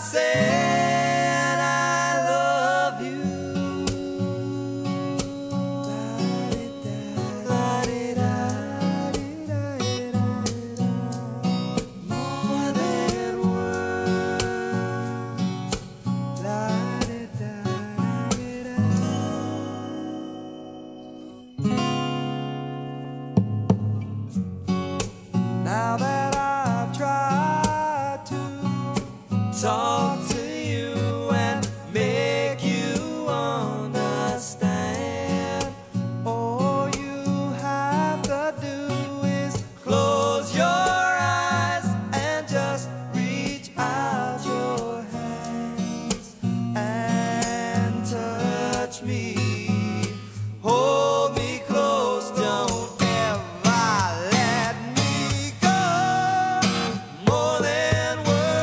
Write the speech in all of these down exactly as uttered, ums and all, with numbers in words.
said I love you. More than now that I've tried to talk to you and make you understand, all you have to do is close your eyes and just reach out your hands and touch me. Hold me close, don't ever let me go. More than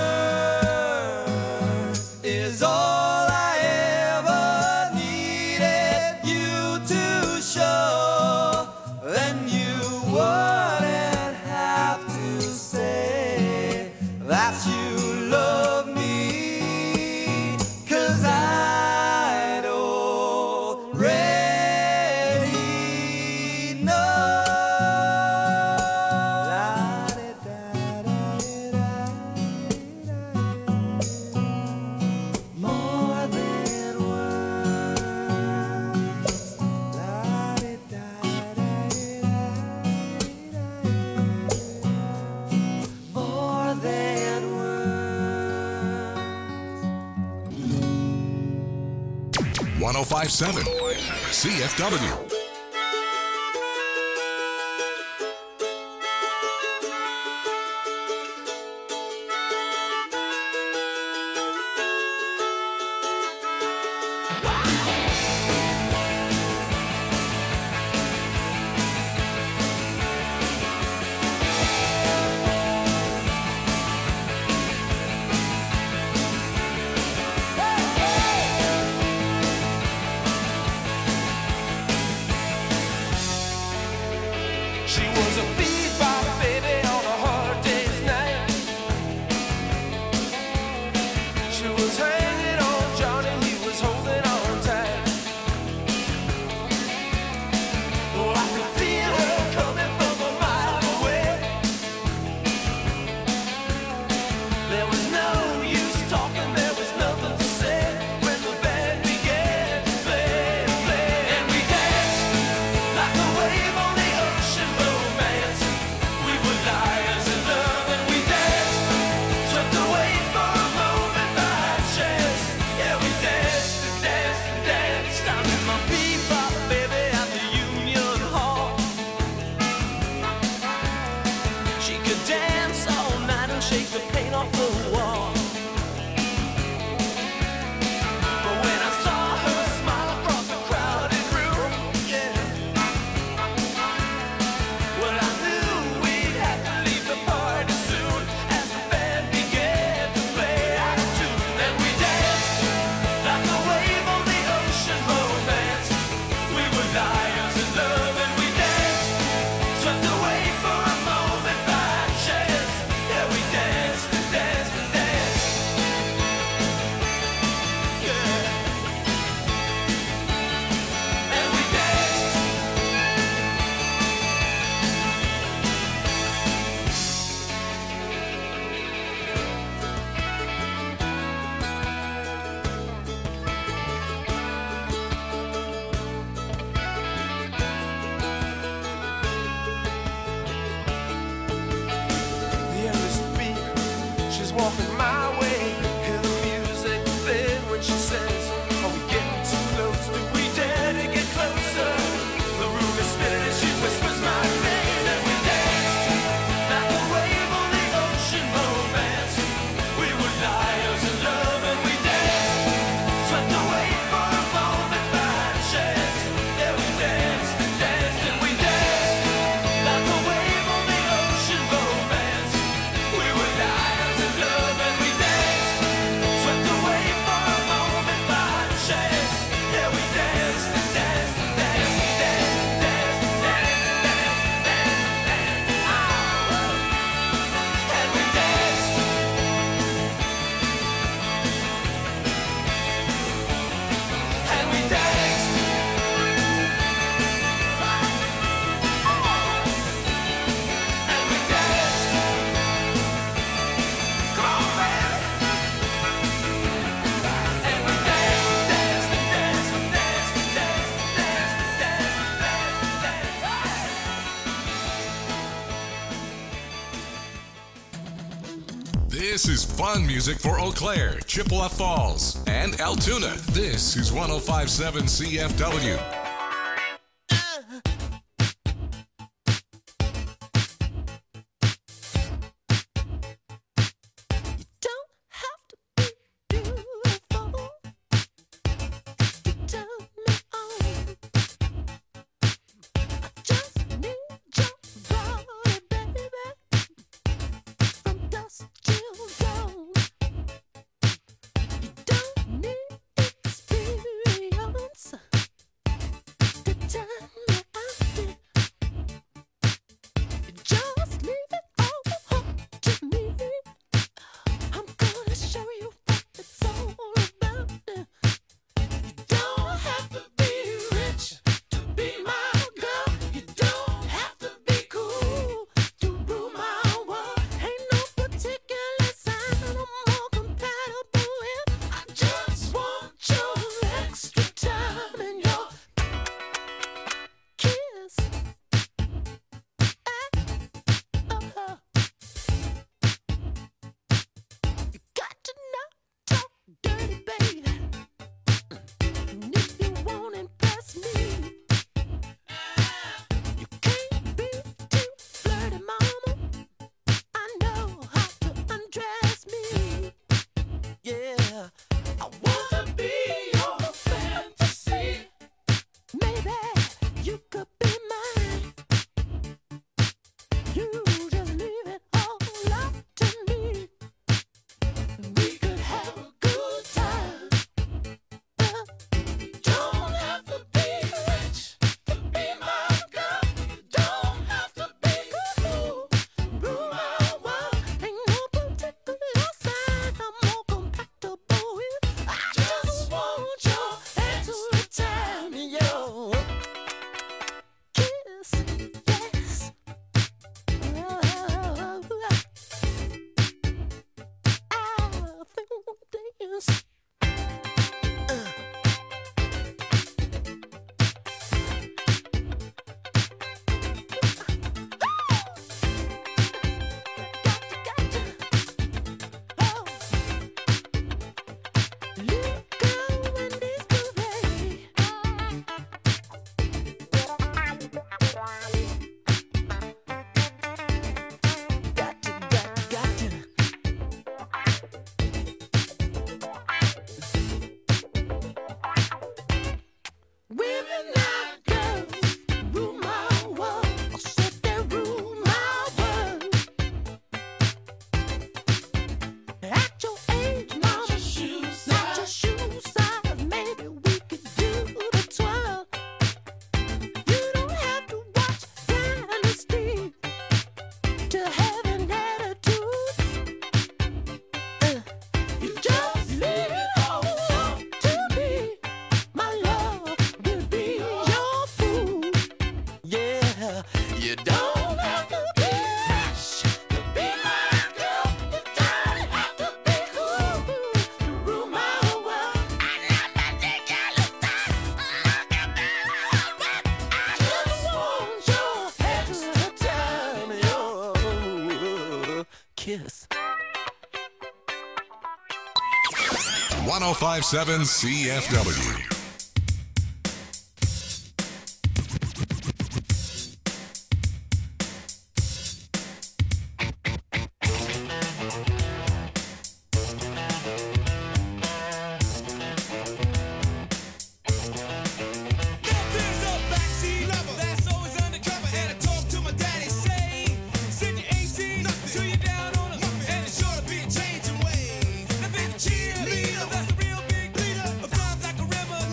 words is all I ever needed you to show. Then you wouldn't have to say that you love me, 'cause I'd already know. More than words. More than words. one oh five point seven C F W. This is fun music for Eau Claire, Chippewa Falls, and Altoona. This is one oh five point seven C F W. one oh five point seven C F W. Cheerleader, that's a real big leader. Flies like a river.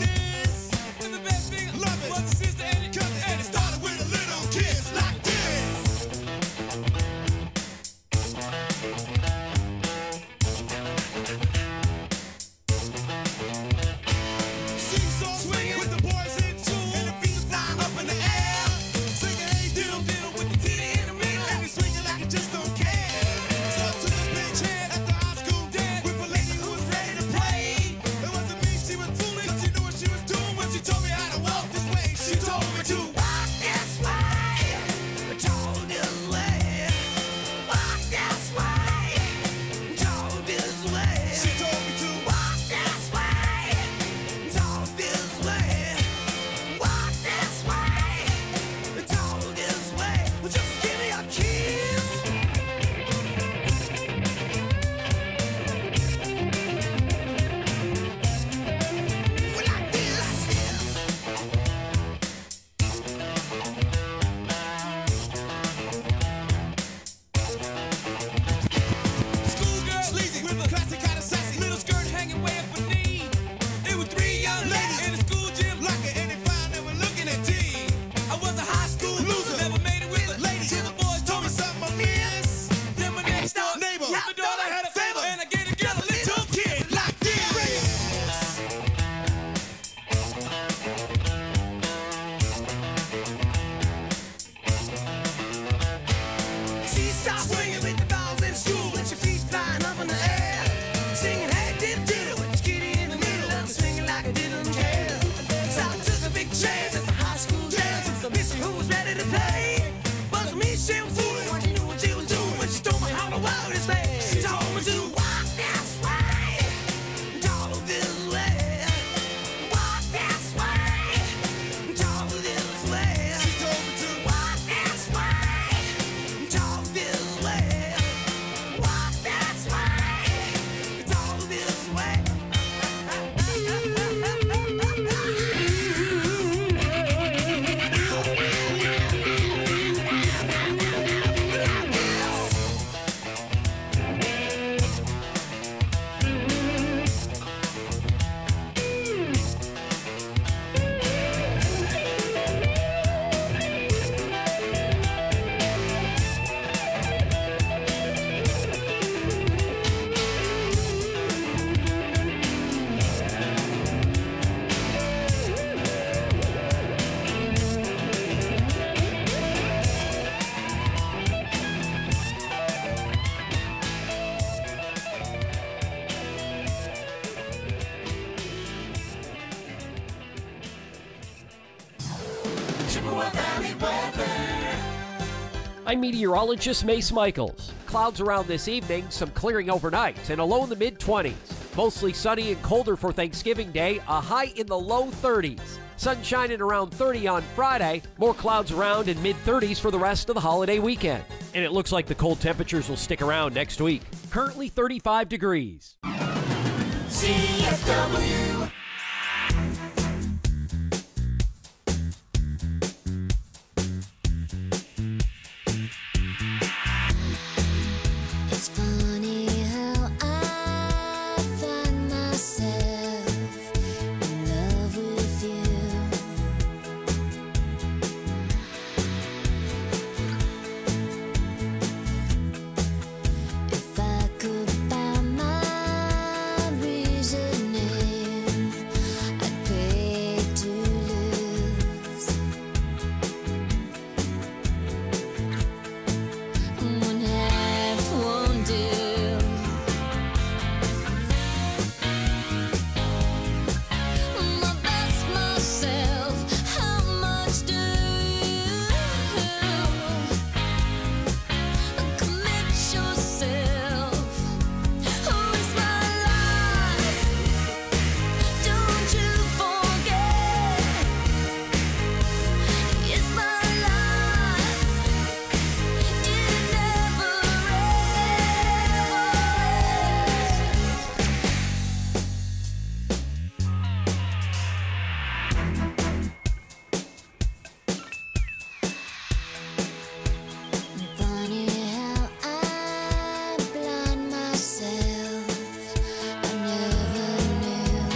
I'm meteorologist Mace Michaels. Clouds around this evening, some clearing overnight, and a low in the mid-twenties. Mostly sunny and colder for Thanksgiving Day, a high in the low thirties. Sunshine at around thirty on Friday, more clouds around in mid-thirties for the rest of the holiday weekend. And it looks like the cold temperatures will stick around next week. Currently thirty-five degrees. C F W. It's funny how I find myself in love with you. If I could find my reasoning, I'd pay to lose. One half won't do. My best myself, how much do you commit yourself? Who is my life? Don't you forget, it's my life. It never Funny how I blind myself. I never knew.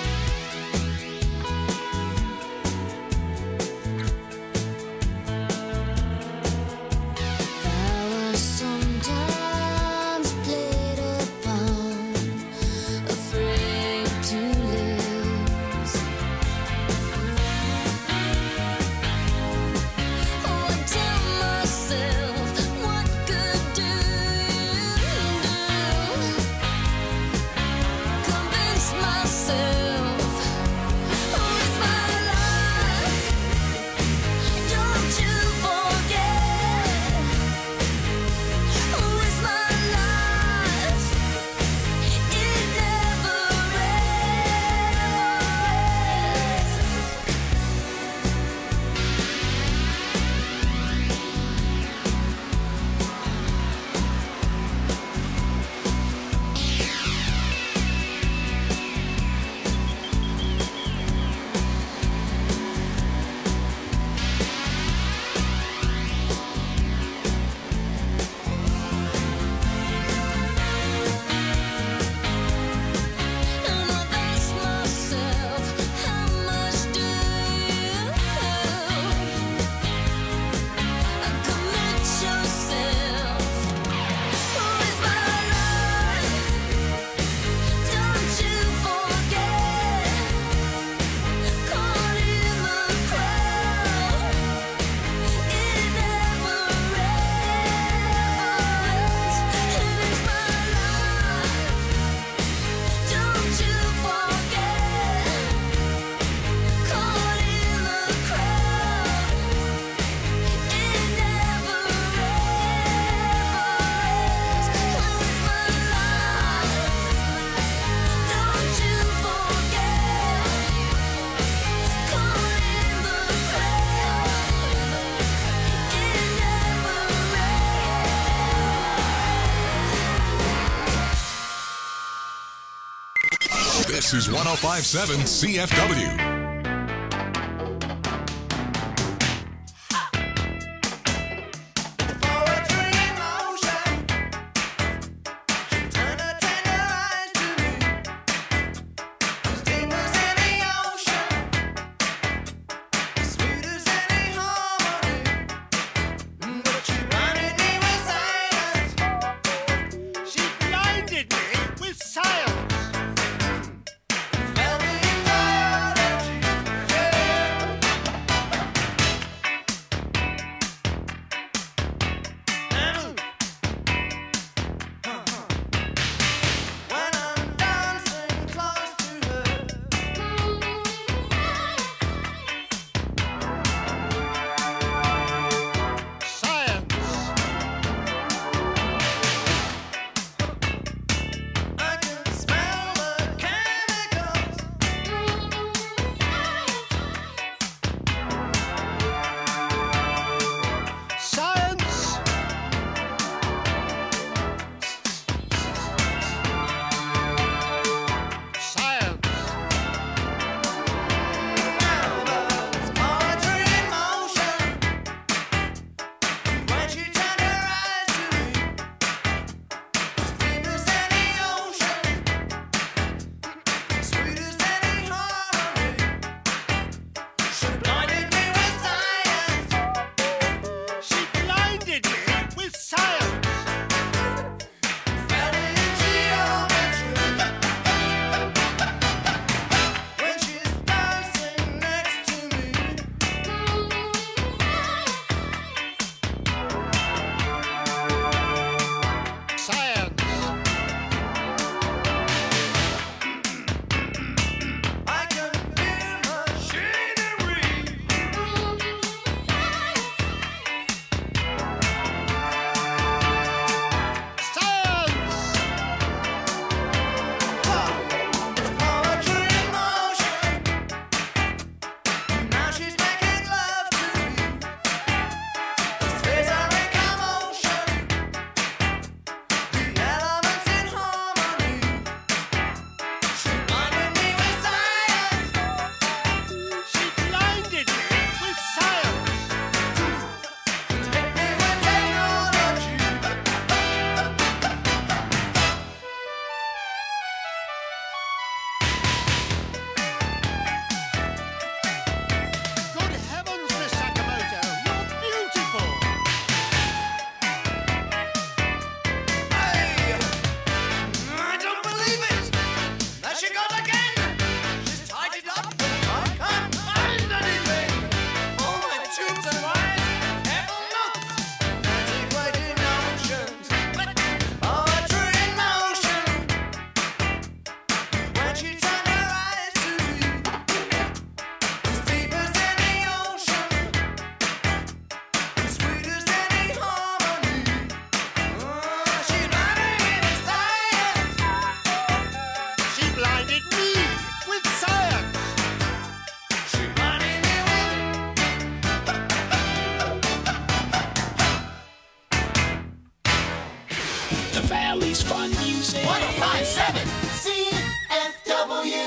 I was sometimes played upon, afraid to lose. Oh, I tell myself, what good do you do? Convince myself, who is my life? Don't you forget, who is my life? It never And I ask myself, how much do you commit yourself? Who is my life? Don't you forget, caught in the crowd. It never ends. It is my life. Don't you forget, caught in the crowd. It never ends. Who is my life? Don't you forget, caught in the crowd. It never ends. This is one oh five point seven C F W. Poetry in motion. Turn her tender eyes to me. As deep as any ocean. Sweet as any harmony. But she blinded me with silence. She blinded me with silence. Felt the she goes again. She's tied it up. I can't find anything. All my tubes and wires, careful notes. Antiquated notions. Poetry in motion. When she turned her eyes to you, as deep as any ocean, as sweet as any harmony. Oh, she's running in science. She blinded me with science. She blinded me with The Valley's fun music. one oh five point seven C F W.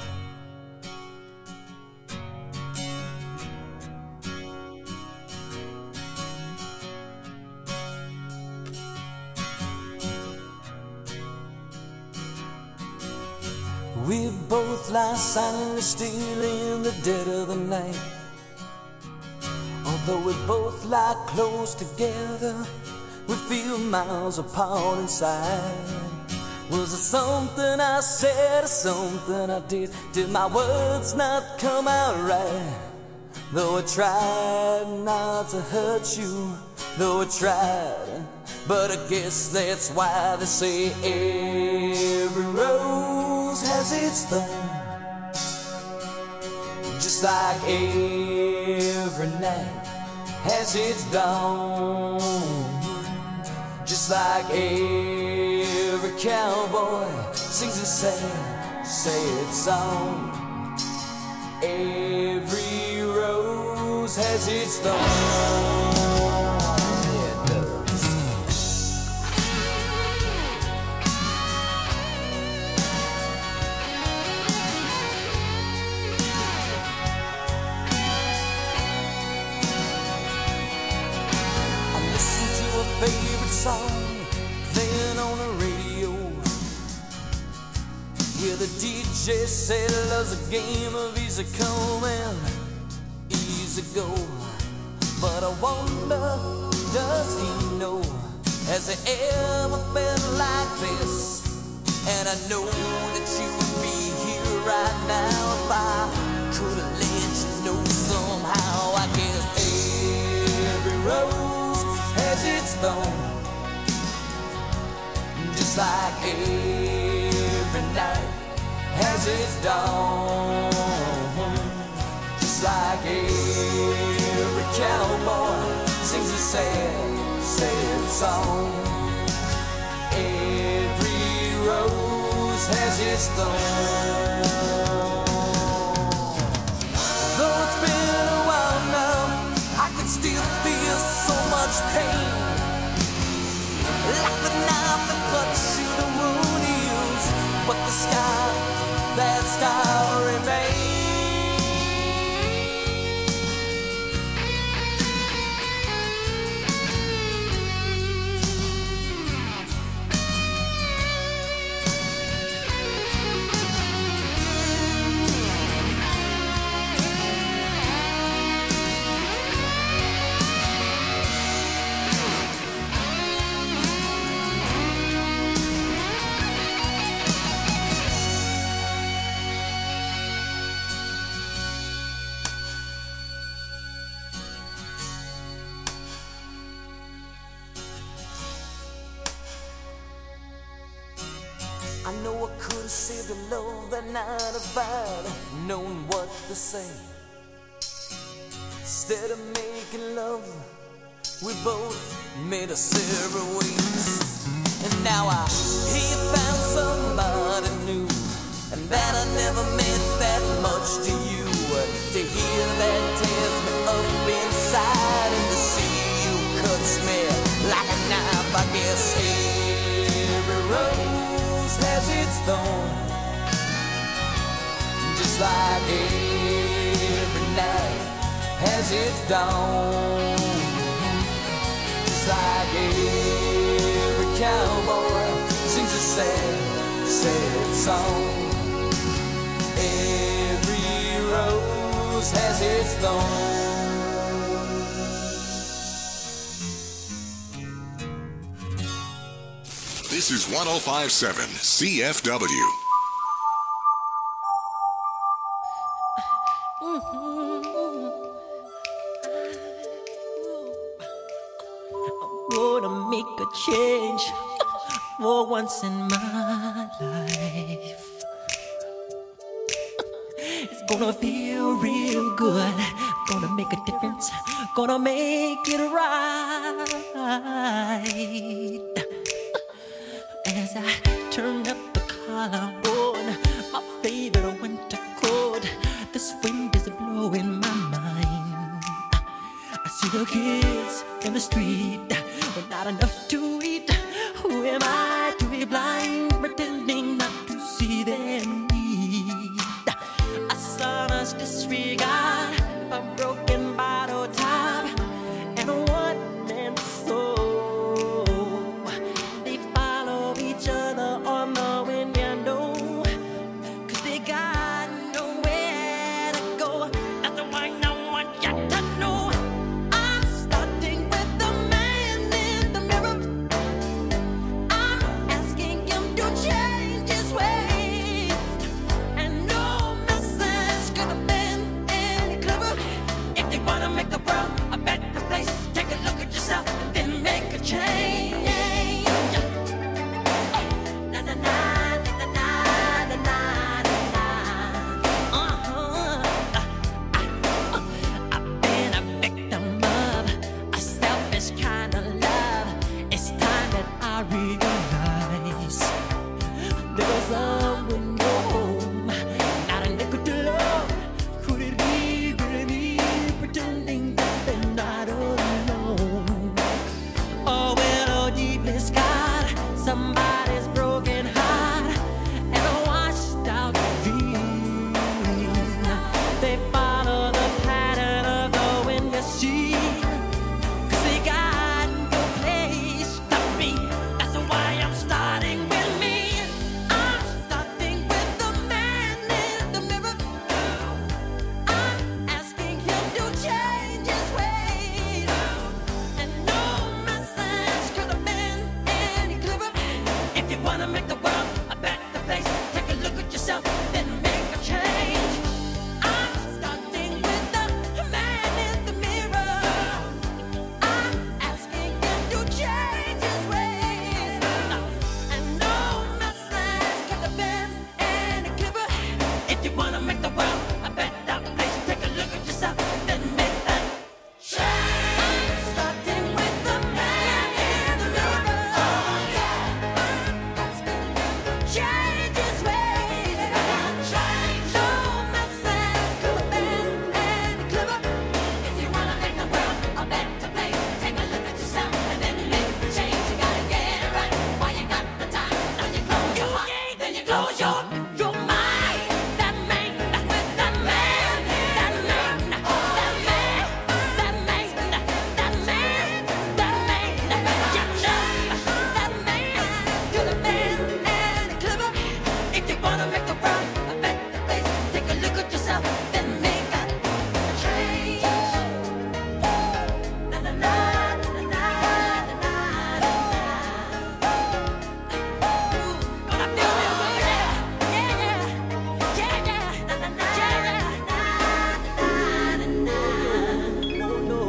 We both lie silently still in the dead of the night. Although we both lie close together, we feel miles apart inside. Was it something I said or something I did? Did my words not come out right? Though I tried not to hurt you, though I tried, but I guess that's why they say every rose has its thorn. Just like every night has its dawn. Just like every cowboy sings a sad, sad song. Every rose has its thorn. Yeah, it does. I listen to a favorite song playing on the radio. Yeah, the D J said love's a game of easy come and easy go. But I wonder, does he know? Has he ever been like this? And I know that you would be here right now if I could have let you know somehow. I guess every rose has its thorn. Just like every night has its dawn. Just like every cowboy sings a sad, sad song. Every rose has its thorn. Though it's been a while now, I can still feel so much pain. Like the knife that cuts you the wound heals, but the scar, that scar remains. I know I could have saved the love that night if I'd known what to say. Instead of making love, we both made a separate ways. And now I hear you found somebody new, and that I never meant that much to you. To hear that tears me up inside, and to see you cuts me like a knife. I guess every rose has its thorn. Just like every night has its dawn. Just like every cowboy sings a sad, sad song. Every rose has its thorn. This is one oh five point seven C F W. Gonna make a change for once in my life. It's gonna feel real good. Gonna make a difference. Gonna make it right. As I turn up the collar on my favorite winter coat, this wind is blowing my mind. I see the kids in the street with not enough to eat. Who am I to be blind, pretending not to see their need? A son's disregard, a broken bottle top, and a one-man soul. They follow each other on the window, 'cause they got nowhere to go. That's why I want you to know I'm starting with the man in the mirror. I'm asking him to change his ways, and no message could have been any clearer. If you wanna make the world a better place, take a look at yourself and then make a change. Na na na na na na na na. Uh-huh. I've been a victim of a selfish kind of love. It's time that I realize there was someone no home, not a nickel to love. Could it be really me pretending that they're not alone? Oh, well, oh, deeply scarred, somebody's broken heart and a washed out dream. They follow the pattern of the wind you see, 'cause they got no place to be. That's why I'm starting with me. I'm starting with the man in the mirror. I'm asking him to change his ways, and no message could have been any clearer. If you wanna make the world a better place, take a look at yourself, then make a change. I'm starting with the man in the mirror. I'm asking him to change his ways, and no message could have been any clearer. If you wanna make the world a better place, take a look at yourself, then make that change. I'm starting with the man in the mirror. I'm asking him to change his ways. No message could have been any clearer. If you wanna make the world a better place, take a look at yourself and then make the change. You gotta get it right while you got the time. Now you close your heart, then you close your your mind. That man, with that man, that man, that man, that man, that man, that man, you know that man could have been any clearer. If you wanna make the world a better place, take a look at yourself, then make a change. Na na na na na na na. Gonna feel real good, yeah, yeah, yeah, yeah, yeah. Na na na, yeah, na na na. No, no,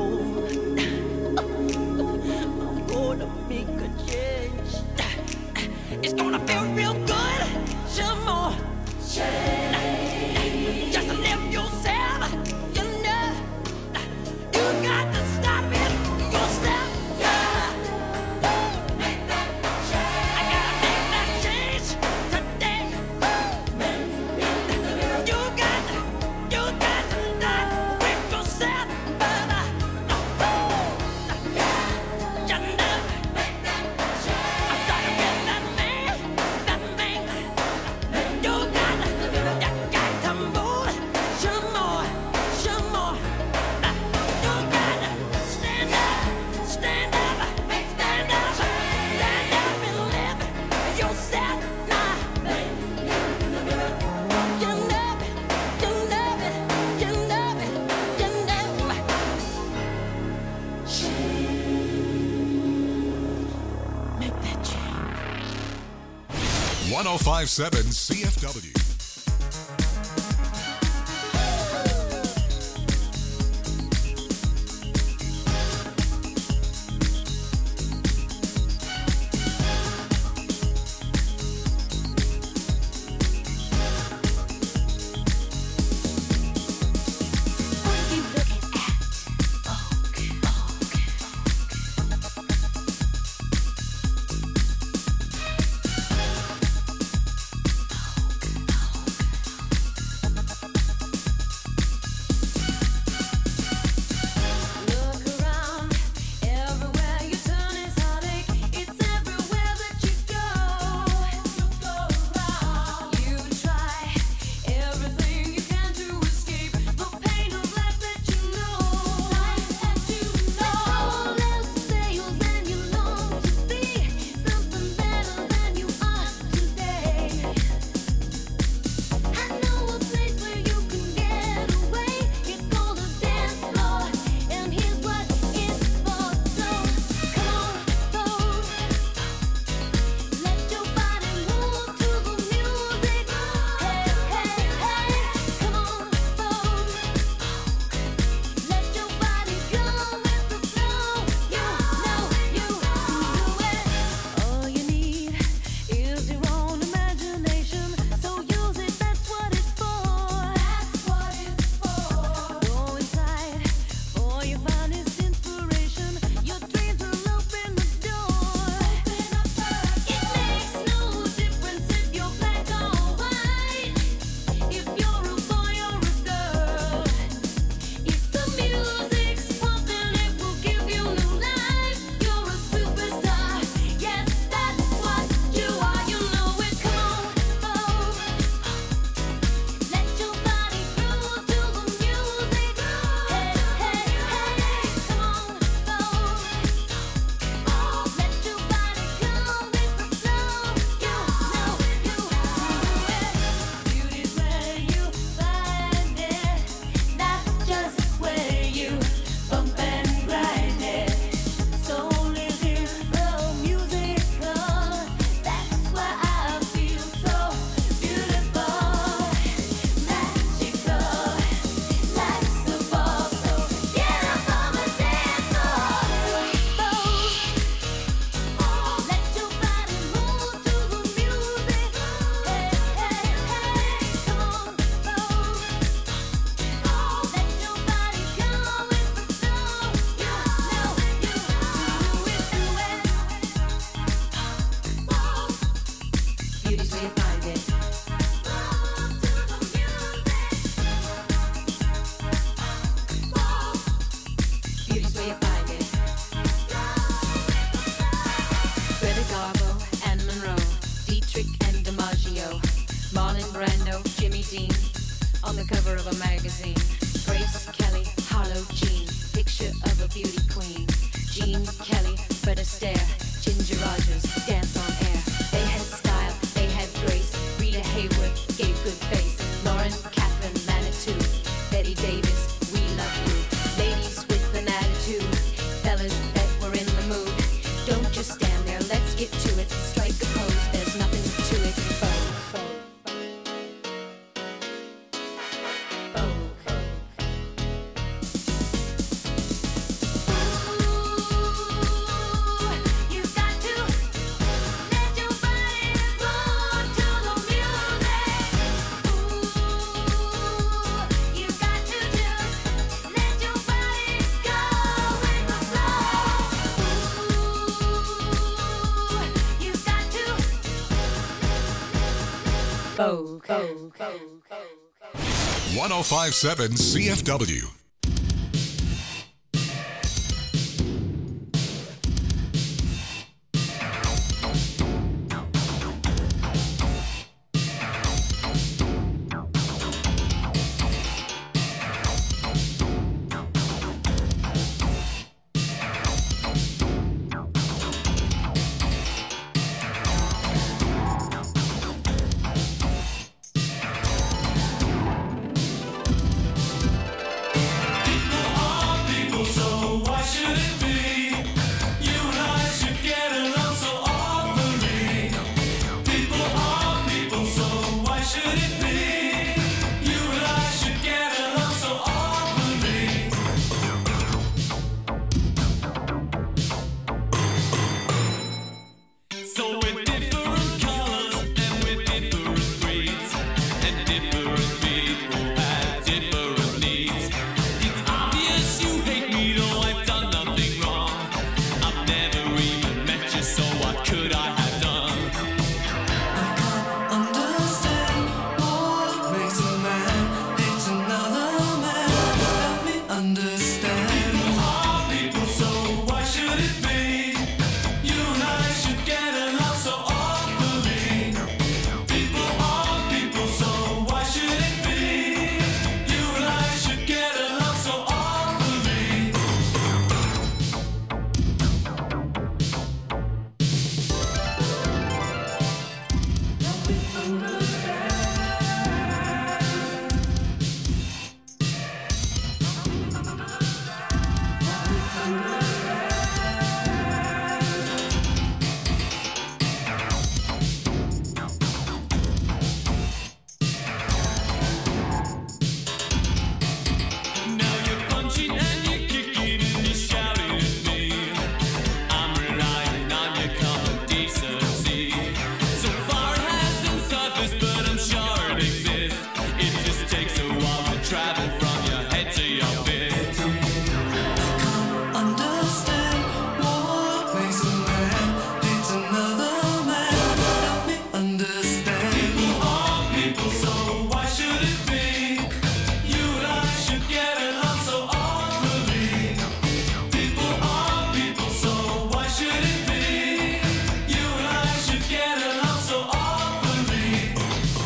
I'm gonna make a change. It's gonna feel real good. Some more change. Just live yourself. You know, you got to stop it yourself. Yeah. Make that change. I gotta make that change today. You got to, you got to not with yourself, brother. You know, make that change. I started with that man, that man. You got to, you got to move some more, some more. You got to stand up, stand up, stand up, stand up and live yourself now. You know it, you know it, you know it, you know it. Make that change. one oh five point seven C F W. seen on the cover of a magazine. Grace Kelly, Harlow Jean, picture of a beauty queen. Jean Kelly, Fred Astaire, Ginger Rogers, dance on air. They had style, they had grace. Rita Hayworth gave good face. Lauren Catherine Manitou, Betty Davis, we love you. Ladies with an attitude, fellas that were in the mood. Don't just stand there, let's get to it. Strike a pose, there's nothing to it. Vogue, vogue, vogue. Ooh, you got to let your body move to the music. Ooh, you got to just let your body go with the flow. Ooh, you got to vogue, vogue, vogue, vogue. one oh five point seven C F W. So with different colors and with different breeds and different people have different needs. It's obvious you hate me, though I've done nothing wrong. I've never even met you, so what could I have done? I can't understand what makes a man hate another man. Help me understand. People are people, so why should it be? You and I should get along so awfully. People are people, so why should it be? You and I should get along so awfully. Now you're punching and you're kicking and you're shouting at me. I'm relying on your common decency. So far it hasn't surfaced, but I'm sure it exists. It just takes a while to travel from your head to your fist. Understand what makes a man hate another man. Help me understand. People are people, so why should it be? You and I should get along so awfully. People are people, so why should it be? You and I should get along so awfully.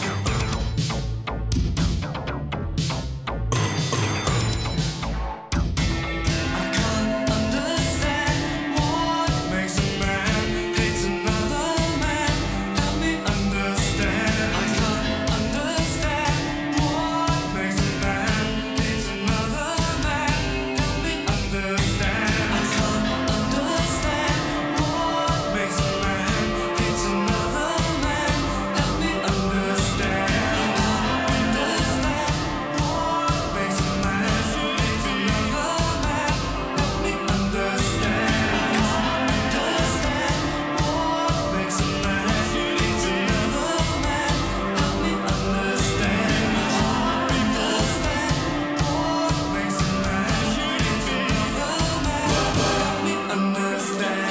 I can't understand what makes a man hate another man. Help me understand. I can't understand what makes a man hate another man. Help me understand. I can't understand what makes a man hate another man. Help me understand. I can't understand what makes a man hate another man. Help me understand. I can't understand what makes a man hate another man. Help me understand. I can't understand what makes a man hate another man. Help me understand.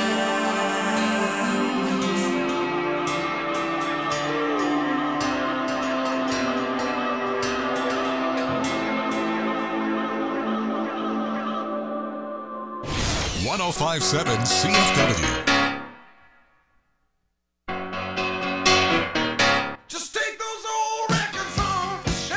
one oh five point seven C F W. Just take those old records on the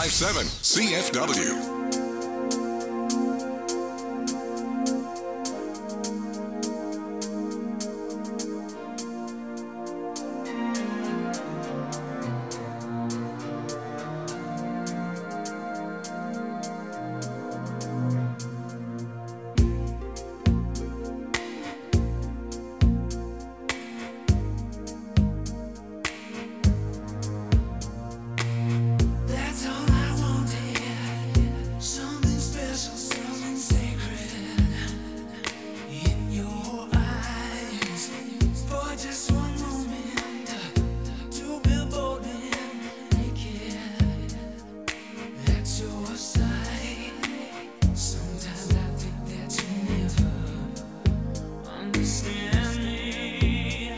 five seven C F W. That's all I wanted. Something special, something sacred in your eyes. For just one moment, to be bold and naked at your side. Sometimes I think that you never understand me.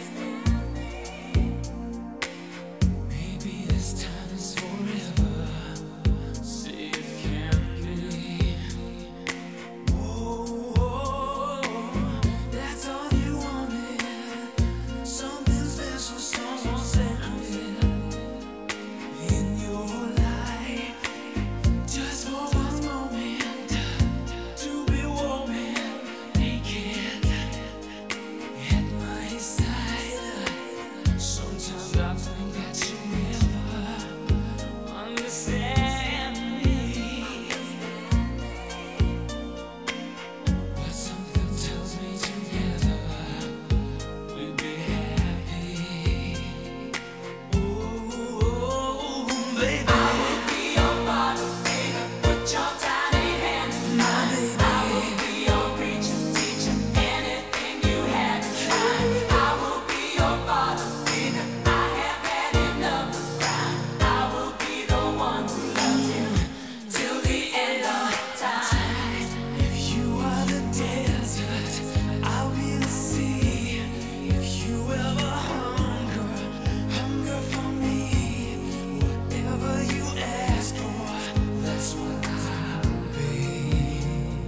Maybe this time is forever. See if can be. Oh, that's all you wanted. Something special, something sacred in your life. Just for one moment, to be warm and naked at my side. Sometimes I think that you never understand me, but something tells me together we'll be happy. Oh, baby, I will be your father, baby. Put your tiny hand in mine. I will be your preacher, teacher, anything you had to try. I will be your father, baby. I have had enough of crime. I will be the one who loves you till the end of time. If you are the desert, I'll be the sea. If you ever hunger, hunger for me. Whatever you ask for, that's what I'll be.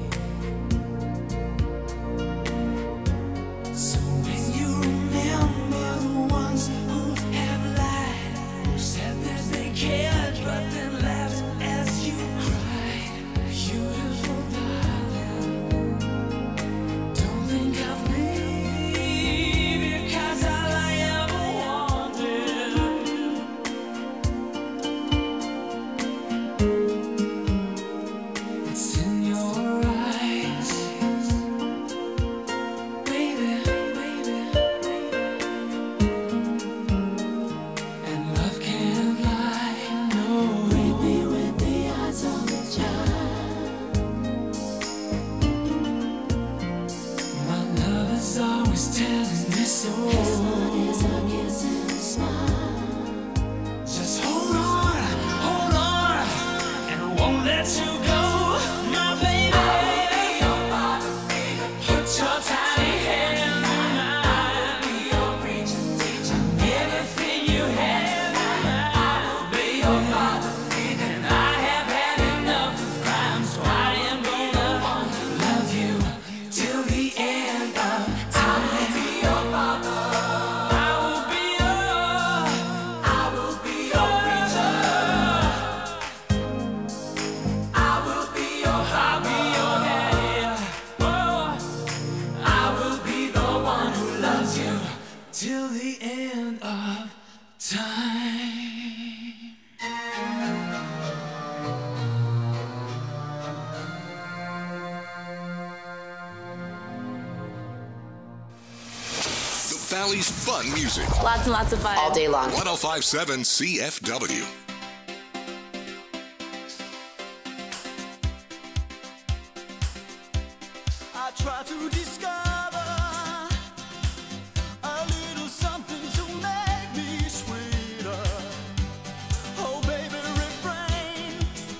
So when you remember the ones who have lied, who said that they cared but then laughed as you cried, beautiful darling, don't think of me, because all I ever wanted it's in your eyes, baby, baby. And love can't lie, no. Read me with the eyes of a child. My love is always telling me so. His blood is a kiss and a smile. Just hold on, hold on, and I won't let you go, my baby. I will be your father, baby. Put your tiny hand in mine. I will be your preacher, teacher, everything you have in mind. I will be your father, baby. And I have had enough of crime, so I am gonna love you till the end of time. I will be your father. I will be your, I will be your preacher. I will be your, I'll be your daddy. Oh, I will be the one who loves you till the end of time. The Valley's fun music. Lots and lots of fun. All day long. one oh five seven C F W. I try to discover a little something to make me sweeter. Oh, baby, refrain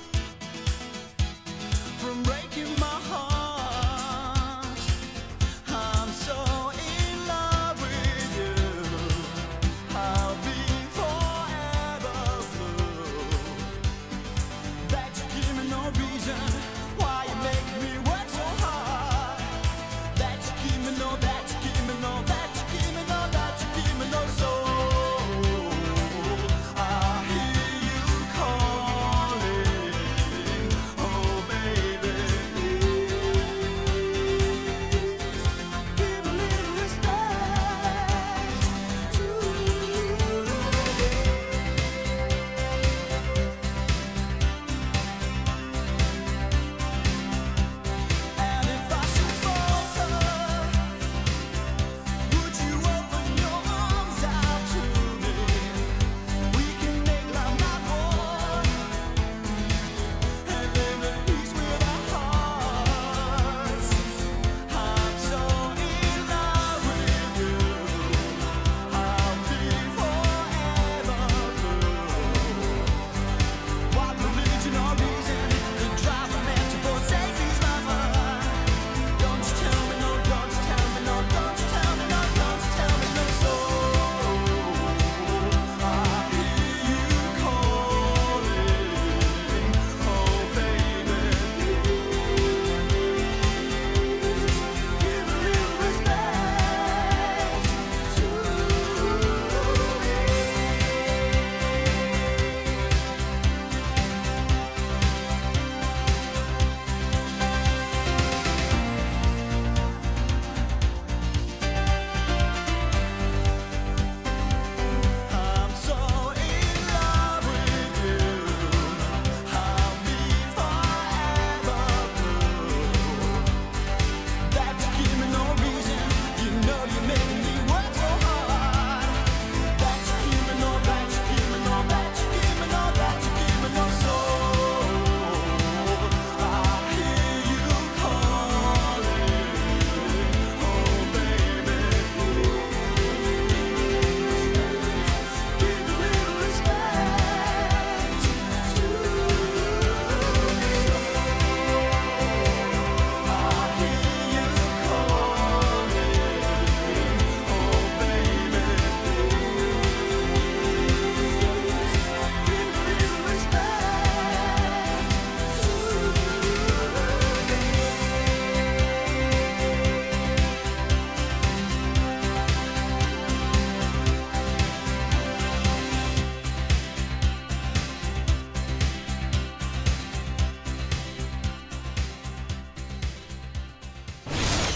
from breaking my heart. I'm so in love with you. I'll be forever blue. That you give me no reason why you make me work so hard. That you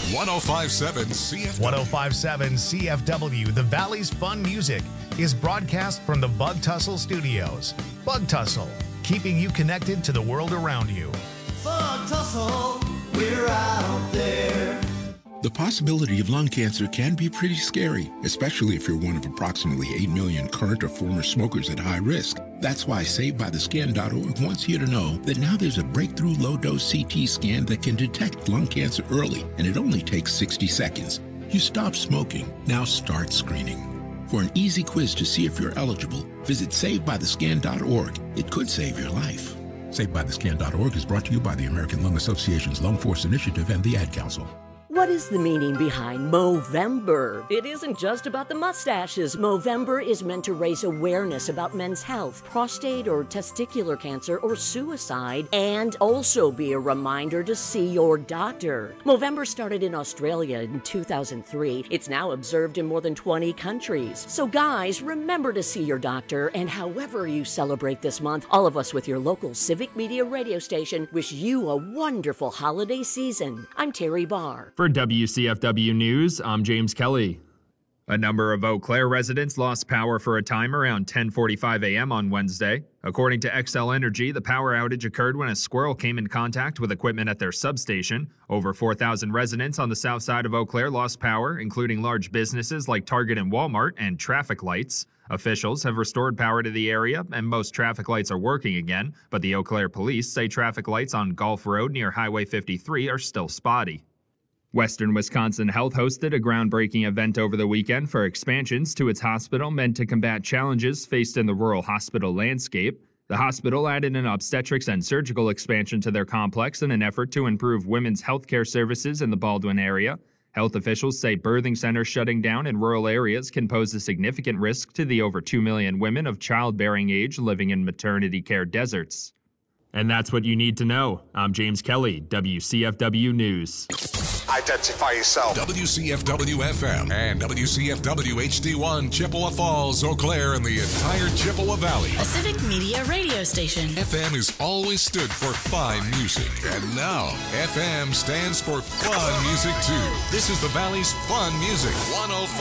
one oh five point seven C F W. one oh five point seven C F W, the Valley's Fun Music, is broadcast from the Bug Tussle Studios. Bug Tussle, keeping you connected to the world around you. Bug tussle, we're out there. The possibility of lung cancer can be pretty scary, especially if you're one of approximately eight million current or former smokers at high risk. That's why Saved By The Scan dot org wants you to know that now there's a breakthrough low-dose C T scan that can detect lung cancer early, and it only takes sixty seconds. You stop smoking, now start screening. For an easy quiz to see if you're eligible, visit Saved By The Scan dot org. It could save your life. Saved By The Scan dot org is brought to you by the American Lung Association's Lung Force Initiative and the Ad Council. What is the meaning behind Movember? It isn't just about the mustaches. Movember is meant to raise awareness about men's health, prostate or testicular cancer, or suicide, and also be a reminder to see your doctor. Movember started in Australia in two thousand three. It's now observed in more than twenty countries. So guys, remember to see your doctor, and however you celebrate this month, all of us with your local Civic Media radio station wish you a wonderful holiday season. I'm Terry Barr. For W C F W News, I'm James Kelly. A number of Eau Claire residents lost power for a time around ten forty-five a.m. on Wednesday. According to Xcel Energy, the power outage occurred when a squirrel came in contact with equipment at their substation. Over four thousand residents on the south side of Eau Claire lost power, including large businesses like Target and Walmart and traffic lights. Officials have restored power to the area, and most traffic lights are working again, but the Eau Claire police say traffic lights on Gulf Road near Highway fifty-three are still spotty. Western Wisconsin Health hosted a groundbreaking event over the weekend for expansions to its hospital meant to combat challenges faced in the rural hospital landscape. The hospital added an obstetrics and surgical expansion to their complex in an effort to improve women's healthcare services in the Baldwin area. Health officials say birthing centers shutting down in rural areas can pose a significant risk to the over two million women of childbearing age living in maternity care deserts. And that's what you need to know. I'm James Kelly, W C F W News. Identify yourself. W C F W F M and W C F W H D one, Chippewa Falls, Eau Claire, and the entire Chippewa Valley. A Civic Media radio station. F M has always stood for fine music, and now F M stands for fun music too. This is the Valley's fun music. one oh five